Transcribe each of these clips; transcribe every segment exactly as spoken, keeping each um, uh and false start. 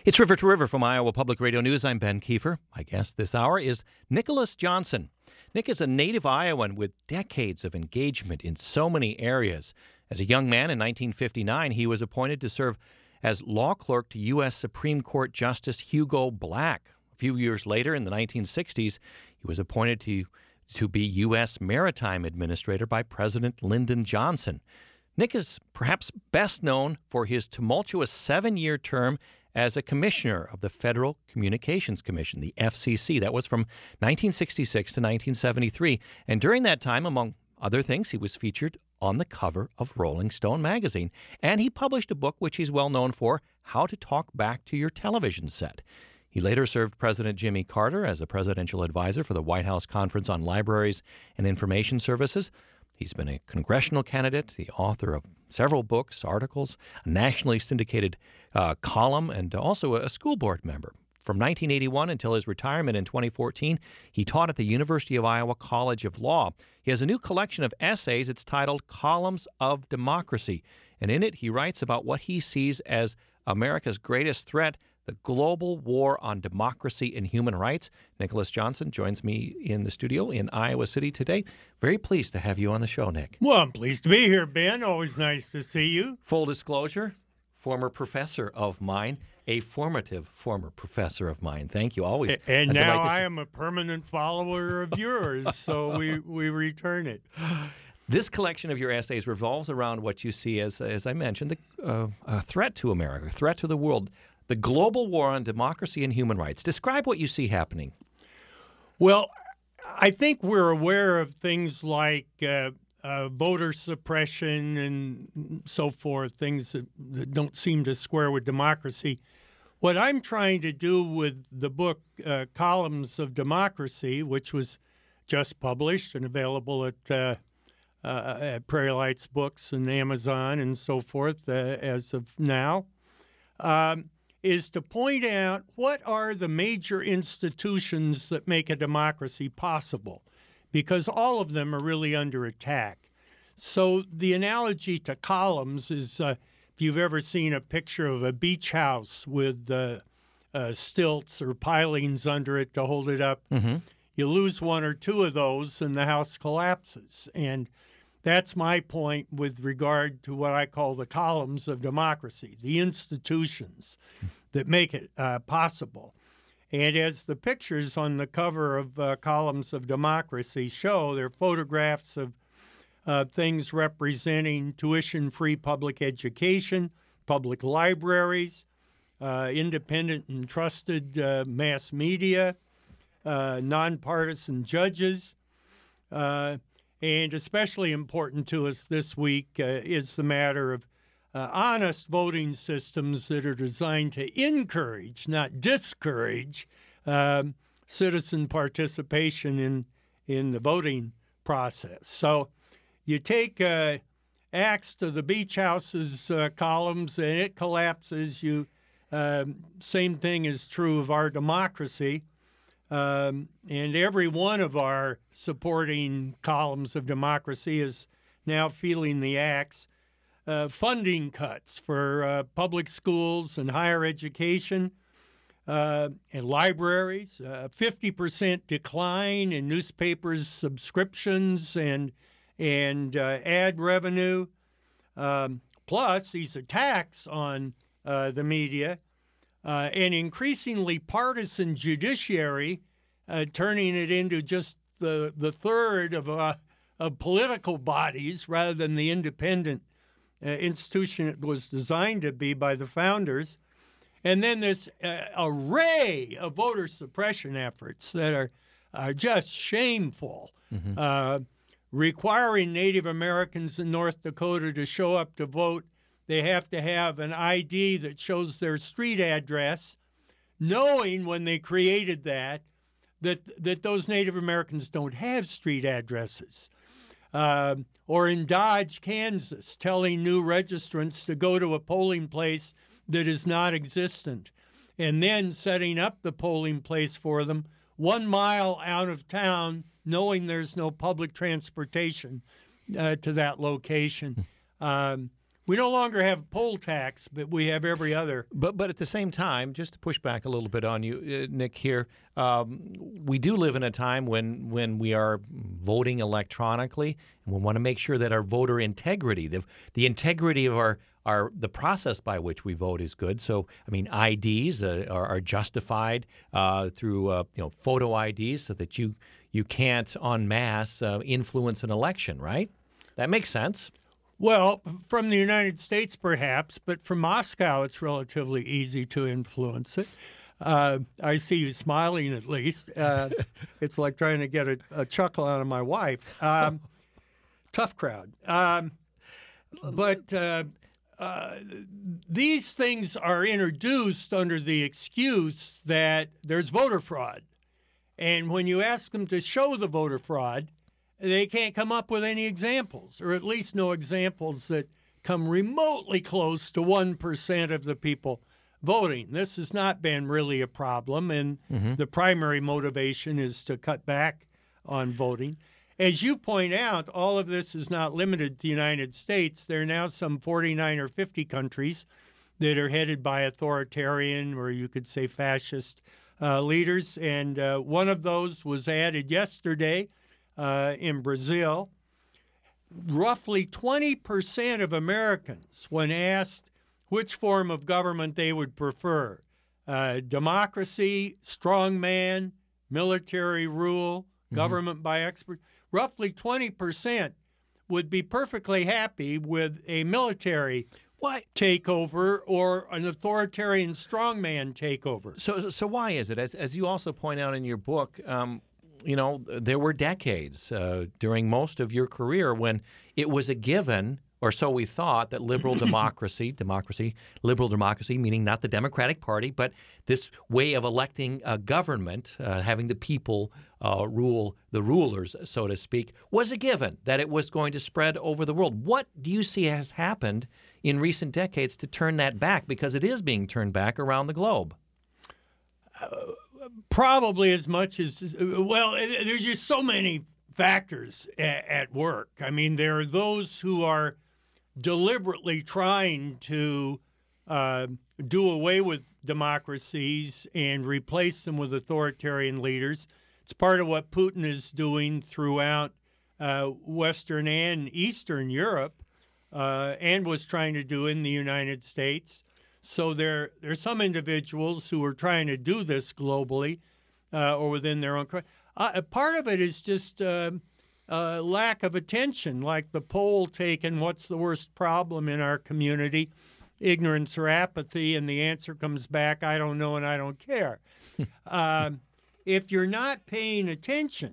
It's River to River from Iowa Public Radio News. I'm Ben Kiefer. My guest this hour is Nicholas Johnson. Nick is a native Iowan with decades of engagement in so many areas. As a young man in nineteen fifty-nine, he was appointed to serve as law clerk to U S Supreme Court Justice Hugo Black. A few years later, in the nineteen sixties, he was appointed to, to be U S Maritime Administrator by President Lyndon Johnson. Nick is perhaps best known for his tumultuous seven-year term as a commissioner of the Federal Communications Commission, the F C C. That was from nineteen sixty-six to nineteen seventy-three. And during that time, among other things, he was featured on the cover of Rolling Stone magazine. And he published a book which he's well known for, How to Talk Back to Your Television Set. He later served President Jimmy Carter as a presidential advisor for the White House Conference on Libraries and Information Services. He's been a congressional candidate, the author of several books, articles, a nationally syndicated uh, column, and also a school board member. From nineteen eighty-one until his retirement in twenty fourteen, he taught at the University of Iowa College of Law. He has a new collection of essays. It's titled Columns of Democracy, and in it he writes about what he sees as America's greatest threat, the global war on democracy and human rights. Nicholas Johnson joins me in the studio in Iowa City today. Very pleased to have you on the show, Nick. Well, I'm pleased to be here, Ben. Always nice to see you. Full disclosure, former professor of mine, a formative former professor of mine. Thank you. Always. And a now I see- am a permanent follower of yours, so we, we return it. This collection of your essays revolves around what you see as, as I mentioned, the, uh, a threat to America, a threat to the world. The global war on democracy and human rights. Describe what you see happening. Well, I think we're aware of things like uh, uh, voter suppression and so forth, things that, that don't seem to square with democracy. What I'm trying to do with the book uh, Columns of Democracy, which was just published and available at, uh, uh, at Prairie Lights Books and Amazon and so forth uh, as of now, um, is to point out what are the major institutions that make a democracy possible, because all of them are really under attack. So the analogy to columns is uh, if you've ever seen a picture of a beach house with uh, uh, stilts or pilings under it to hold it up, mm-hmm. you lose one or two of those and the house collapses. And that's my point with regard to what I call the columns of democracy, the institutions that make it uh, possible. And as the pictures on the cover of uh, Columns of Democracy show, they're photographs of uh, things representing tuition-free public education, public libraries, uh, independent and trusted uh, mass media, uh, nonpartisan judges, uh, and especially important to us this week uh, is the matter of uh, honest voting systems that are designed to encourage, not discourage, um, citizen participation in in the voting process. So you take uh, axe to the beach house's uh, columns and it collapses. You um, same thing is true of our democracy. Um, and every one of our supporting columns of democracy is now feeling the axe. Uh, funding cuts for uh, public schools and higher education uh, and libraries, uh, fifty percent decline in newspapers' subscriptions and, and uh, ad revenue, um, plus these attacks on uh, the media. Uh, an increasingly partisan judiciary, uh, turning it into just the the third of uh, of political bodies rather than the independent uh, institution it was designed to be by the founders, and then this uh, array of voter suppression efforts that are are just shameful, mm-hmm. uh, requiring Native Americans in North Dakota to show up to vote. They have to have an I D that shows their street address, knowing when they created that, that, that those Native Americans don't have street addresses. Uh, or in Dodge, Kansas, telling new registrants to go to a polling place that is not existent, and then setting up the polling place for them one mile out of town, knowing there's no public transportation uh, to that location. Um, We no longer have poll tax, but we have every other. But but at the same time, just to push back a little bit on you, uh, Nick, here, um, we do live in a time when when we are voting electronically, and we want to make sure that our voter integrity, the the integrity of our our the process by which we vote is good. So, I mean, I Ds uh, are, are justified uh, through uh, you know photo I Ds, so that you you can't en masse uh, influence an election, right? That makes sense. Well, from the United States, perhaps, but from Moscow, it's relatively easy to influence it. Uh, I see you smiling, at least. Uh, it's like trying to get a, a chuckle out of my wife. Um, tough crowd. Um, but uh, uh, these things are introduced under the excuse that there's voter fraud. And when you ask them to show the voter fraud, they can't come up with any examples, or at least no examples that come remotely close to one percent of the people voting. This has not been really a problem, and mm-hmm. the primary motivation is to cut back on voting. As you point out, all of this is not limited to the United States. There are now some forty-nine or fifty countries that are headed by authoritarian, or you could say fascist, uh, leaders, and uh, one of those was added yesterday. Uh, in Brazil, roughly twenty percent of Americans, when asked which form of government they would prefer, uh, democracy, strongman, military rule, mm-hmm. government by experts, roughly twenty percent would be perfectly happy with a military why? takeover or an authoritarian strongman takeover. So, so why is it? As, as you also point out in your book, um, you know, there were decades uh, during most of your career when it was a given, or so we thought, that liberal democracy, democracy, liberal democracy, meaning not the Democratic Party, but this way of electing a government, uh, having the people uh, rule the rulers, so to speak, was a given, that it was going to spread over the world. What do you see has happened in recent decades to turn that back? Because it is being turned back around the globe. Uh, Probably as much as, well, there's just so many factors at, at work. I mean, there are those who are deliberately trying to uh, do away with democracies and replace them with authoritarian leaders. It's part of what Putin is doing throughout uh, Western and Eastern Europe, uh, and was trying to do in the United States. So there, there are some individuals who are trying to do this globally uh, or within their own country. Uh, part of it is just uh, uh, lack of attention, like the poll taken, what's the worst problem in our community, ignorance or apathy, and the answer comes back, I don't know and I don't care. um, if you're not paying attention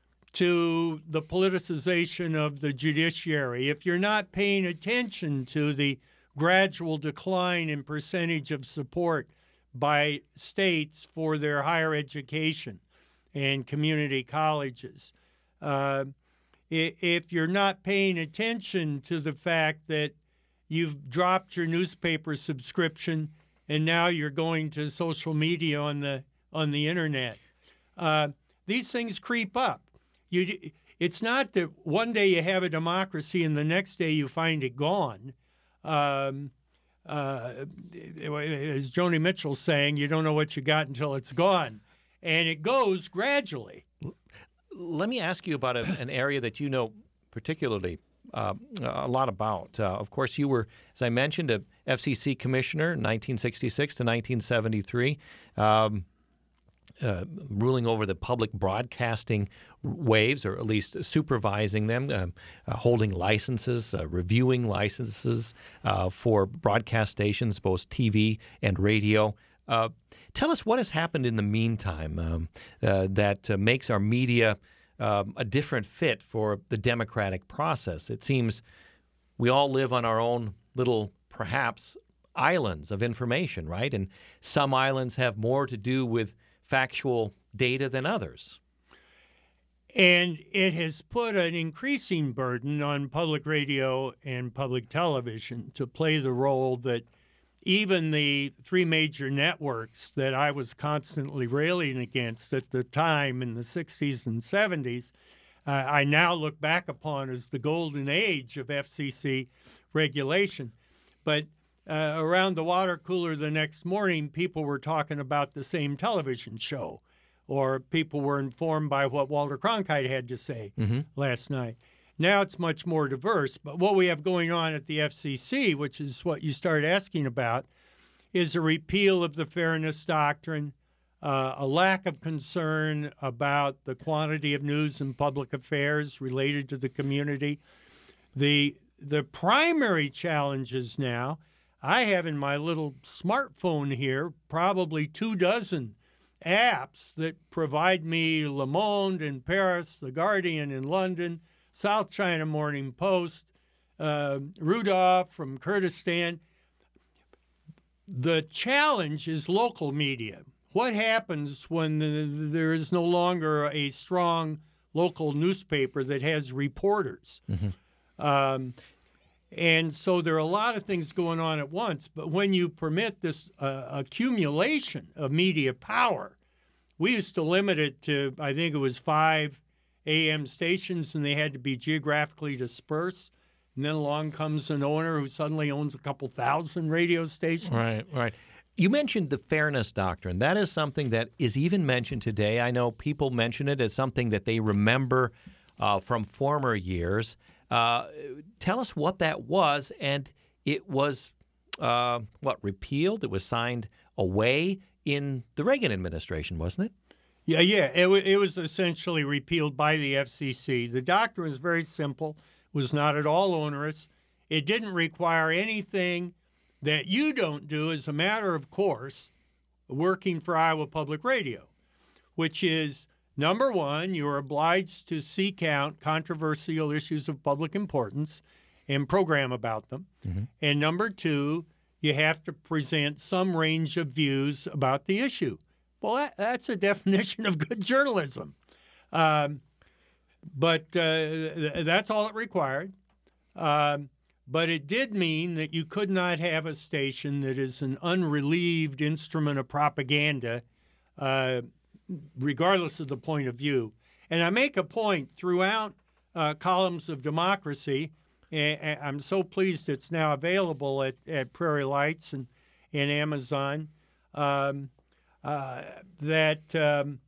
to the politicization of the judiciary, if you're not paying attention to the gradual decline in percentage of support by states for their higher education and community colleges. Uh, if you're not paying attention to the fact that you've dropped your newspaper subscription and now you're going to social media on the on the internet, uh, these things creep up. You, it's not that one day you have a democracy and the next day you find it gone. Um, uh, as Joni Mitchell's saying, you don't know what you got until it's gone. And it goes gradually. Let me ask you about a, an area that you know particularly uh, a lot about. Uh, of course, you were, as I mentioned, a F C C commissioner in nineteen sixty-six to nineteen seventy-three. Um, Uh, ruling over the public broadcasting waves, or at least supervising them, uh, uh, holding licenses, uh, reviewing licenses uh, for broadcast stations, both T V and radio. Uh, tell us what has happened in the meantime um, uh, that uh, makes our media um, a different fit for the democratic process. It seems we all live on our own little, perhaps, islands of information, right? And some islands have more to do with factual data than others. And it has put an increasing burden on public radio and public television to play the role that even the three major networks that I was constantly railing against at the time in the sixties and seventies, uh, I now look back upon as the golden age of F C C regulation. but uh, around the water cooler the next morning, people were talking about the same television show, or people were informed by what Walter Cronkite had to say mm-hmm. last night. Now it's much more diverse. But what we have going on at the F C C, which is what you started asking about, is a repeal of the fairness doctrine, uh, a lack of concern about the quantity of news and public affairs related to the community. The the primary challenges now, I have in my little smartphone here probably two dozen apps that provide me Le Monde in Paris, The Guardian in London, South China Morning Post, uh, Rudolph from Kurdistan. The challenge is local media. What happens when the, there is no longer a strong local newspaper that has reporters? Mm-hmm. Um, and so there are a lot of things going on at once. But when you permit this uh, accumulation of media power, we used to limit it to, I think it was five A M stations, and they had to be geographically dispersed. And then along comes an owner who suddenly owns a couple thousand radio stations. Right, right. You mentioned the fairness doctrine. That is something that is even mentioned today. I know people mention it as something that they remember uh, from former years. Uh, tell us what that was, and it was, uh, what, repealed? It was signed away in the Reagan administration, wasn't it? Yeah, yeah. It, w- it was essentially repealed by the F C C. The doctrine was very simple, was not at all onerous. It didn't require anything that you don't do as a matter of course working for Iowa Public Radio, which is, number one, you're obliged to seek out controversial issues of public importance and program about them. Mm-hmm. And number two, you have to present some range of views about the issue. Well, that, that's a definition of good journalism. Um, but uh, th- that's all it required. Um, but it did mean that you could not have a station that is an unrelieved instrument of propaganda, uh, regardless of the point of view. And I make a point throughout uh, Columns of Democracy, and I'm so pleased it's now available at, at Prairie Lights and, and Amazon, um, uh, that um,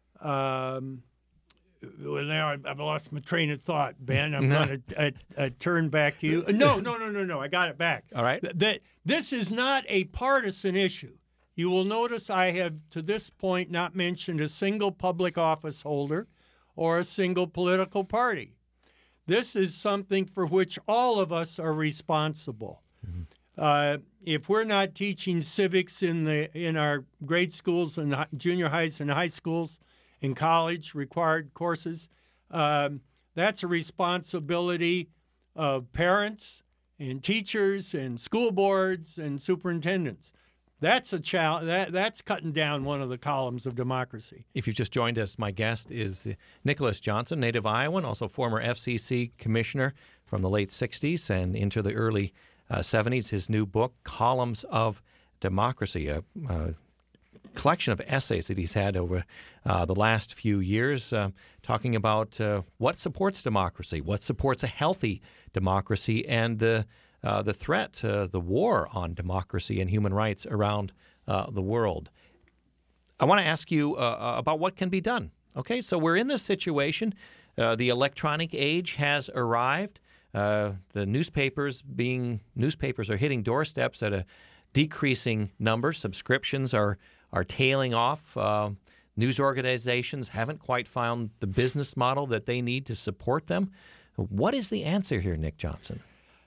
um, well, now I've lost my train of thought, Ben. I'm going to uh, uh, turn back to you. No, no, no, no, no. I got it back. All right. That this is not a partisan issue. You will notice I have, to this point, not mentioned a single public office holder or a single political party. This is something for which all of us are responsible. Mm-hmm. Uh, if we're not teaching civics in the in our grade schools and junior highs and high schools and college required courses, um, that's a responsibility of parents and teachers and school boards and superintendents. That's a challenge. That, that's cutting down one of the columns of democracy. If you've just joined us, my guest is Nicholas Johnson, native Iowan, also former F C C commissioner from the late sixties and into the early uh, seventies. His new book, Columns of Democracy, a, a collection of essays that he's had over uh, the last few years, uh, talking about uh, what supports democracy, what supports a healthy democracy, and uh, Uh, the threat, uh, the war on democracy and human rights around uh, the world. I want to ask you uh, about what can be done. Okay, so we're in this situation. Uh, the electronic age has arrived. Uh, the newspapers being newspapers are hitting doorsteps at a decreasing number. Subscriptions are are tailing off. Uh, news organizations haven't quite found the business model that they need to support them. What is the answer here, Nick Johnson?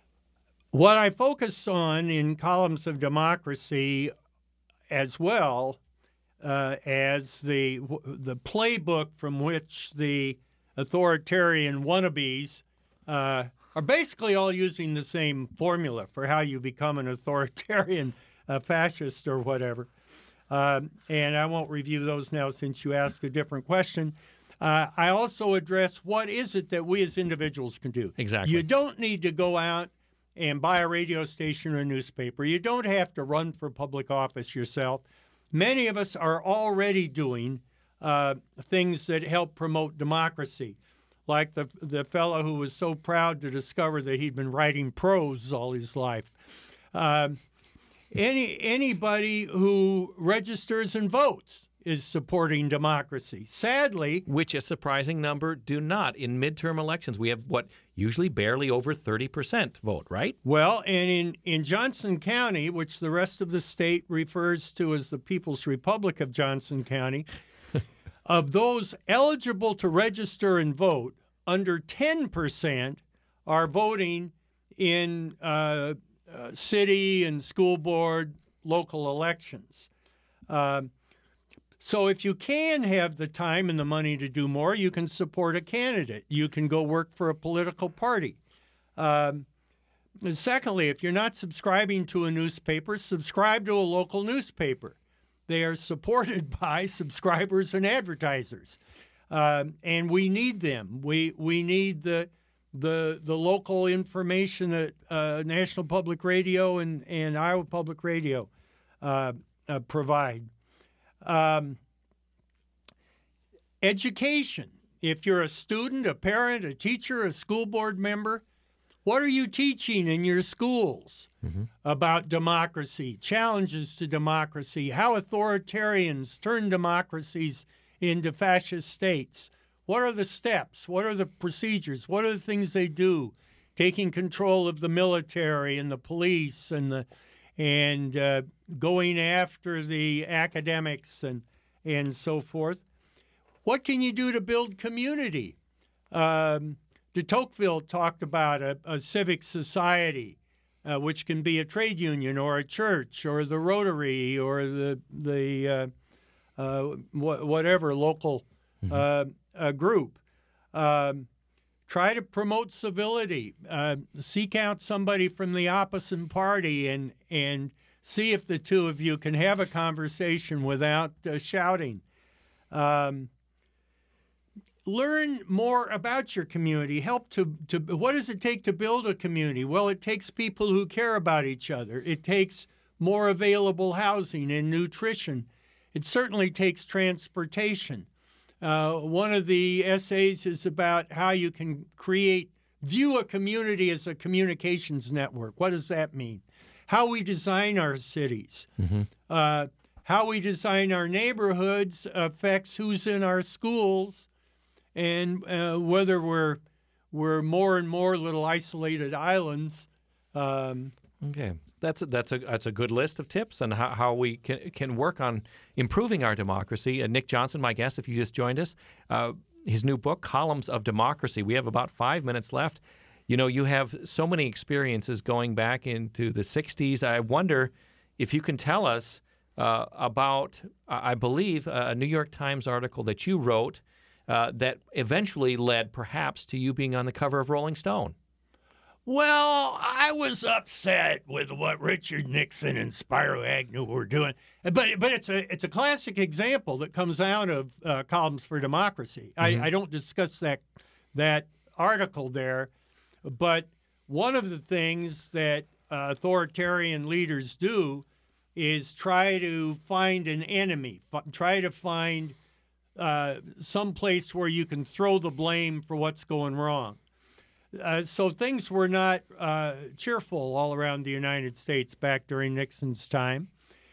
What I focus on in Columns of Democracy, as well uh, as the the playbook from which the authoritarian wannabes uh, are basically all using the same formula for how you become an authoritarian uh, fascist or whatever. Uh, and I won't review those now since you asked a different question. Uh, I also address what is it that we as individuals can do. Exactly. You don't need to go out and buy a radio station or a newspaper. You don't have to run for public office yourself. Many of us are already doing uh, things that help promote democracy, like the the fellow who was so proud to discover that he'd been writing prose all his life. Uh, any anybody who registers and votes is supporting democracy. Sadly, which a surprising number do not. In midterm elections, we have what usually barely over thirty percent vote, right? Well, and in, in Johnson County, which the rest of the state refers to as the People's Republic of Johnson County, of those eligible to register and vote, under ten percent are voting in uh, uh, city and school board local elections. Uh, So if you can have the time and the money to do more, you can support a candidate. You can go work for a political party. Um, and secondly, if you're not subscribing to a newspaper, subscribe to a local newspaper. They are supported by subscribers and advertisers, um, and we need them. We we need the the the local information that uh, National Public Radio and, and Iowa Public Radio uh, uh, provide. Um, education. If you're a student, a parent, a teacher, a school board member, what are you teaching in your schools mm-hmm. about democracy, challenges to democracy, how authoritarians turn democracies into fascist states? What are the steps? What are the procedures? What are the things they do? Taking control of the military and the police and the and uh, going after the academics and and so forth. What can you do to build community? Um, de Tocqueville talked about a, a civic society, uh, which can be a trade union or a church or the Rotary or the the uh, uh, wh- whatever local mm-hmm. uh, uh, group. Um, Try to promote civility. Uh, seek out somebody from the opposite party and and see if the two of you can have a conversation without uh, shouting. Um, learn more about your community. Help to, to what does it take to build a community? Well, it takes people who care about each other. It takes more available housing and nutrition. It certainly takes transportation. Uh, one of the essays is about how you can create, view a community as a communications network. What does that mean? How we design our cities, mm-hmm. uh, how we design our neighborhoods affects who's in our schools, and uh, whether we're we're more and more little isolated islands. Um, okay. That's a, that's a that's a good list of tips on how, how we can can work on improving our democracy. Uh, Nick Johnson, my guest, if you just joined us, uh, his new book, Columns of Democracy. We have about five minutes left. You know, you have so many experiences going back into the sixties. I wonder if you can tell us uh, about, I believe, a New York Times article that you wrote uh, that eventually led perhaps to you being on the cover of Rolling Stone. Well, I was upset with what Richard Nixon and Spiro Agnew were doing, but but it's a it's a classic example that comes out of uh, Columns for Democracy. Mm-hmm. I, I don't discuss that that article there, but one of the things that uh, authoritarian leaders do is try to find an enemy, f- try to find uh, some place where you can throw the blame for what's going wrong. Uh, so things were not uh, cheerful all around the United States back during Nixon's time.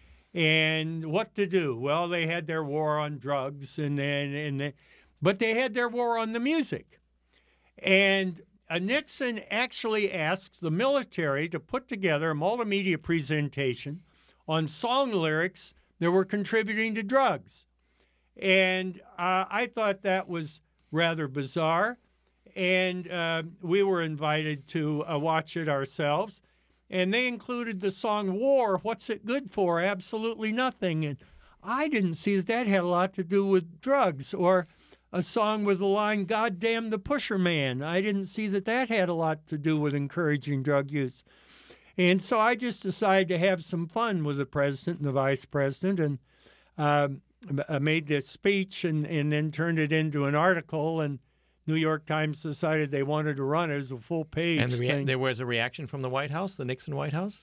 And what to do? Well, they had their war on drugs, and then and they, but they had their war on the music. And uh, Nixon actually asked the military to put together a multimedia presentation on song lyrics that were contributing to drugs. And uh, I thought that was rather bizarre. And uh, we were invited to uh, watch it ourselves. And they included the song War, What's It Good For? Absolutely nothing. And I didn't see that that had a lot to do with drugs. Or a song with the line, God Damn the Pusher Man. I didn't see that that had a lot to do with encouraging drug use. And so I just decided to have some fun with the president and the vice president, and um, I made this speech and, and then turned it into an article. And New York Times decided they wanted to run it as a full page and the rea- thing. There was a reaction from the White House, the Nixon White House?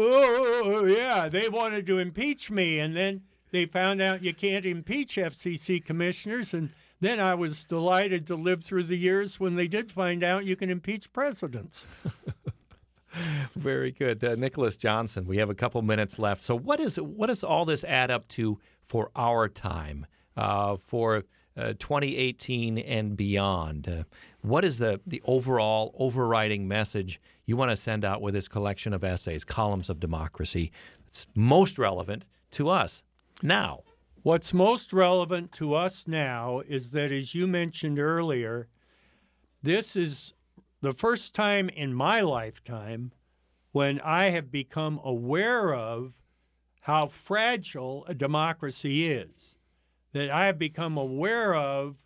Oh, yeah. They wanted to impeach me, and then they found out you can't impeach F C C commissioners, and then I was delighted to live through the years when they did find out you can impeach presidents. Very good. Uh, Nicholas Johnson, we have a couple minutes left. So what is what does all this add up to for our time, uh, for uh, twenty eighteen and beyond? Uh, what is the, the overall overriding message you want to send out with this collection of essays, Columns of Democracy, that's most relevant to us now? What's most relevant to us now is that, as you mentioned earlier, this is the first time in my lifetime when I have become aware of how fragile a democracy is, that I have become aware of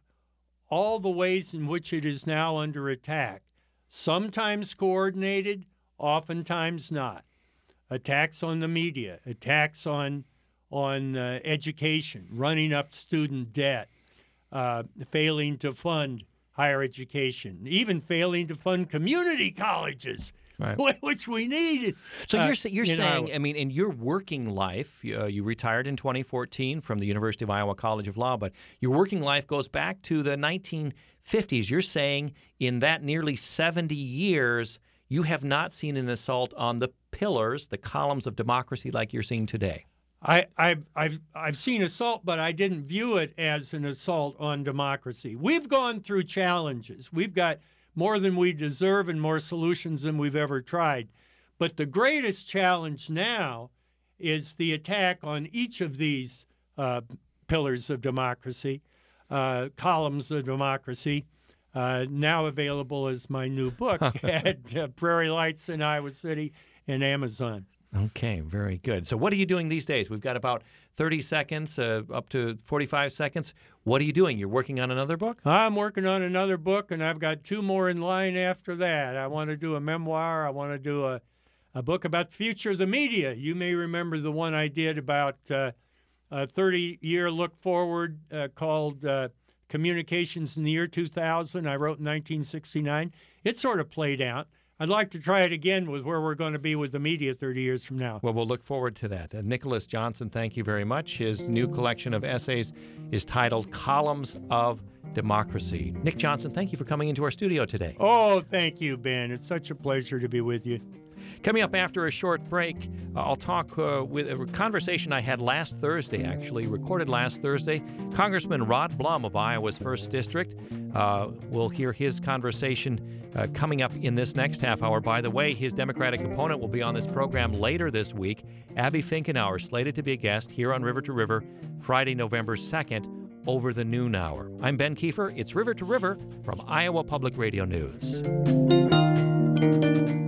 all the ways in which it is now under attack, sometimes coordinated, oftentimes not. Attacks on the media, attacks on, on uh, education, running up student debt, uh, failing to fund higher education, even failing to fund community colleges, right, which we need. So uh, you're you're in saying, our, I mean, in your working life, uh, you retired in twenty fourteen from the University of Iowa College of Law, but your working life goes back to the nineteen fifties. You're saying in that nearly seventy years, you have not seen an assault on the pillars, the columns of democracy like you're seeing today. I, I've, I've, I've seen assault, but I didn't view it as an assault on democracy. We've gone through challenges. We've got more than we deserve and more solutions than we've ever tried. But the greatest challenge now is the attack on each of these uh, pillars of democracy, uh, columns of democracy, uh, now available as my new book at uh, Prairie Lights in Iowa City and Amazon. Okay, very good. So what are you doing these days? We've got about thirty seconds, uh, up to forty-five seconds. What are you doing? You're working on another book? I'm working on another book, and I've got two more in line after that. I want to do a memoir. I want to do a, a book about the future of the media. You may remember the one I did about uh, a thirty-year look forward uh, called uh, Communications in the Year two thousand. I wrote in nineteen sixty-nine. It sort of played out. I'd like to try it again with where we're going to be with the media thirty years from now. Well, we'll look forward to that. Uh, Nicholas Johnson, thank you very much. His new collection of essays is titled Columns of Democracy. Nick Johnson, thank you for coming into our studio today. Oh, thank you, Ben. It's such a pleasure to be with you. Coming up after a short break, uh, I'll talk uh, with a conversation I had last Thursday, actually, recorded last Thursday. Congressman Rod Blum of Iowa's first District. Uh, we'll hear his conversation uh, coming up in this next half hour. By the way, his Democratic opponent will be on this program later this week. Abby Finkenauer, slated to be a guest here on River to River, Friday, November second, over the noon hour. I'm Ben Kiefer. It's River to River from Iowa Public Radio News.